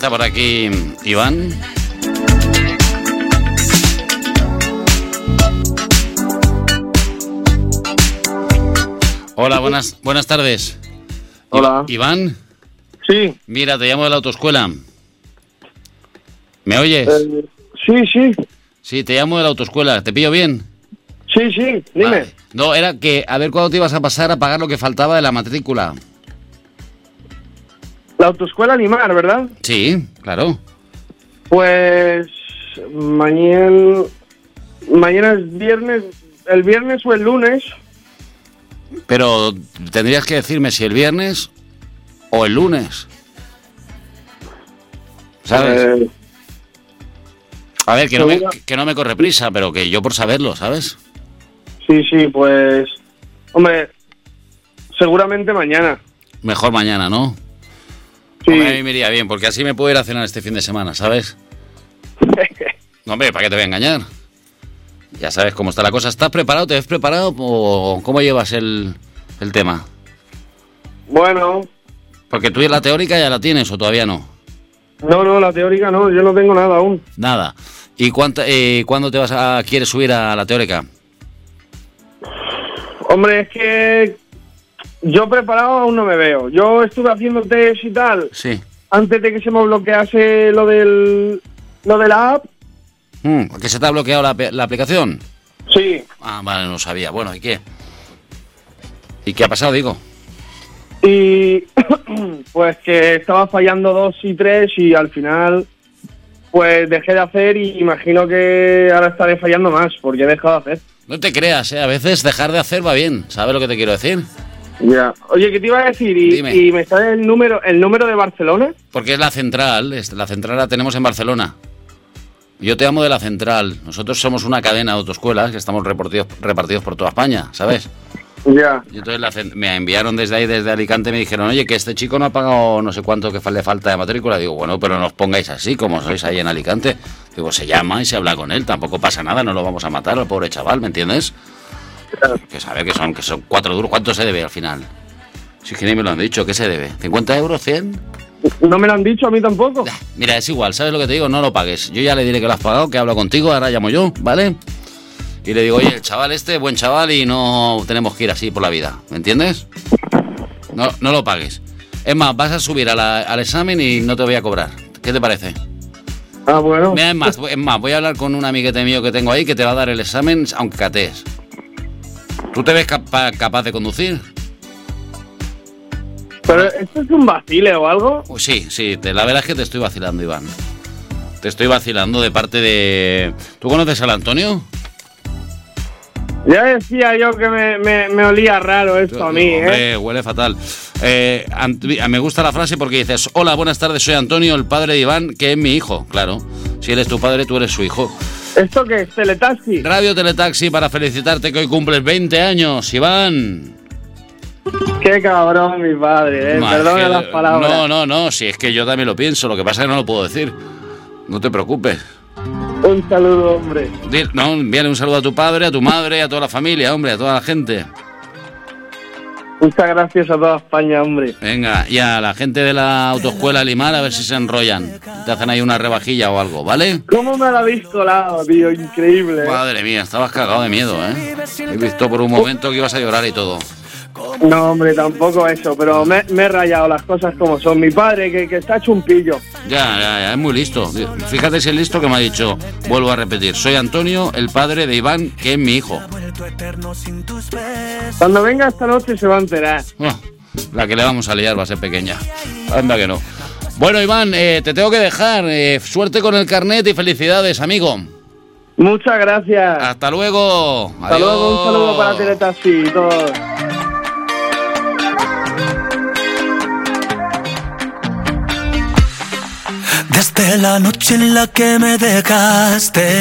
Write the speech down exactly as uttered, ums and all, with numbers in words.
está por aquí Iván. Hola, buenas, buenas tardes. Hola. Iván. Sí. Mira, te llamo de la autoescuela. ¿Me oyes? Eh, sí, sí. Sí, te llamo de la autoescuela. ¿Te pillo bien? Sí, sí, dime. Vale. No, era que a ver cuándo te ibas a pasar a pagar lo que faltaba de la matrícula. La autoescuela Limar, ¿verdad? Sí, claro. Pues mañana, mañana es viernes, el viernes o el lunes. Pero tendrías que decirme si el viernes o el lunes. ¿Sabes? Eh, A ver, que no, me, segura- que no me corre prisa, pero que yo por saberlo, ¿sabes? sí, sí, pues, hombre, seguramente mañana. Mejor mañana, ¿no? Sí. Hombre, a mí me iría bien, porque así me puedo ir a cenar este fin de semana, ¿sabes? No, hombre, ¿para qué te voy a engañar? Ya sabes cómo está la cosa. ¿Estás preparado? ¿Te ves preparado? ¿O cómo llevas el, el tema? Bueno, Porque tú la teórica ya la tienes, ¿o todavía no? no, no, la teórica no, yo no tengo nada aún. Nada. ¿Y cuánta, eh, cuándo te vas a quieres subir a la teórica? Hombre, es que yo preparado aún no me veo. Yo estuve haciendo test y tal Sí. antes de que se me bloquease lo del lo de la app. Mm, ¿Que se te ha bloqueado la, la aplicación? Sí. Ah, vale, no sabía. Bueno, ¿y qué? ¿Y qué ha pasado, digo? Y pues que estaba fallando dos y tres y al final pues dejé de hacer y imagino que ahora estaré fallando más porque he dejado de hacer. No te creas, ¿eh? A veces dejar de hacer va bien. ¿Sabes lo que te quiero decir? Ya. Oye, ¿qué te iba a decir? Y, Dime. y me sale el número el número de Barcelona. Porque es la central. es- La central la tenemos en Barcelona. Yo te amo de la central. Nosotros somos una cadena de autoescuelas que estamos repartidos, repartidos por toda España, ¿sabes? Ya. Y entonces la cen- me enviaron desde ahí, desde Alicante, me dijeron, oye, que este chico no ha pagado no sé cuánto que fa- le falta de matrícula. Digo, bueno, pero no os pongáis así, como sois ahí en Alicante. Digo, se llama y se habla con él, tampoco pasa nada, no lo vamos a matar al pobre chaval, ¿me entiendes? Que sabe que son, que son cuatro duros. ¿Cuánto se debe al final? Si es que ni me lo han dicho, ¿qué se debe? ¿cincuenta euros? ¿cien? No me lo han dicho a mí tampoco. Mira, es igual, ¿sabes lo que te digo? No lo pagues. Yo ya le diré que lo has pagado, que hablo contigo, ahora llamo yo, ¿vale? Y le digo, oye, el chaval este, buen chaval y no tenemos que ir así por la vida, ¿me entiendes? No, no lo pagues. Es más, vas a subir a la- al examen y no te voy a cobrar. ¿Qué te parece? Ah, bueno. Mira, es más, es más, voy a hablar con un amiguete mío que tengo ahí que te va a dar el examen aunque catees. ¿Tú te ves capa- capaz de conducir? Pero esto es un vacile o algo. Pues sí, sí, te- la verdad es que te estoy vacilando, Iván. Te estoy vacilando de parte de... ¿Tú conoces al Antonio? Ya decía yo que me, me, me olía raro esto a mí, ¿eh? Hombre, huele fatal. Eh, Ant- me gusta la frase porque dices, hola, buenas tardes, soy Antonio, el padre de Iván, que es mi hijo. Claro, si él es tu padre, tú eres su hijo. ¿Esto qué es? ¿Teletaxi? Radio Teletaxi para felicitarte que hoy cumples veinte años, Iván. Qué cabrón, mi padre, ¿eh? Ma, Perdona que- las palabras. No, no, no, si es que yo también lo pienso, lo que pasa es que no lo puedo decir. No te preocupes. Un saludo, hombre. Di- No, envíale un saludo a tu padre, a tu madre, a toda la familia, hombre, a toda la gente. Muchas gracias a toda España, hombre. Venga, y a la gente de la autoescuela Limar a ver si se enrollan. Te hacen ahí una rebajilla o algo, ¿vale? ¿Cómo me la habéis colado, tío? Increíble, ¿eh? Madre mía, estabas cagado de miedo, ¿eh? He visto por un momento que ibas a llorar y todo. No, hombre, tampoco eso, pero me, me he rayado las cosas como son. Mi padre, que, que está hecho un pillo. Ya, ya, ya, es muy listo. Fíjate si es listo que me ha dicho, vuelvo a repetir, soy Antonio, el padre de Iván, que es mi hijo. Cuando venga esta noche se va a enterar. Oh, la que le vamos a liar va a ser pequeña. Anda que no. Bueno, Iván, eh, te tengo que dejar. Eh, suerte con el carnet y felicidades, amigo. Muchas gracias. Hasta luego. Hasta Adiós. luego, un saludo para Teletaxi y todo. Desde la noche en la que me dejaste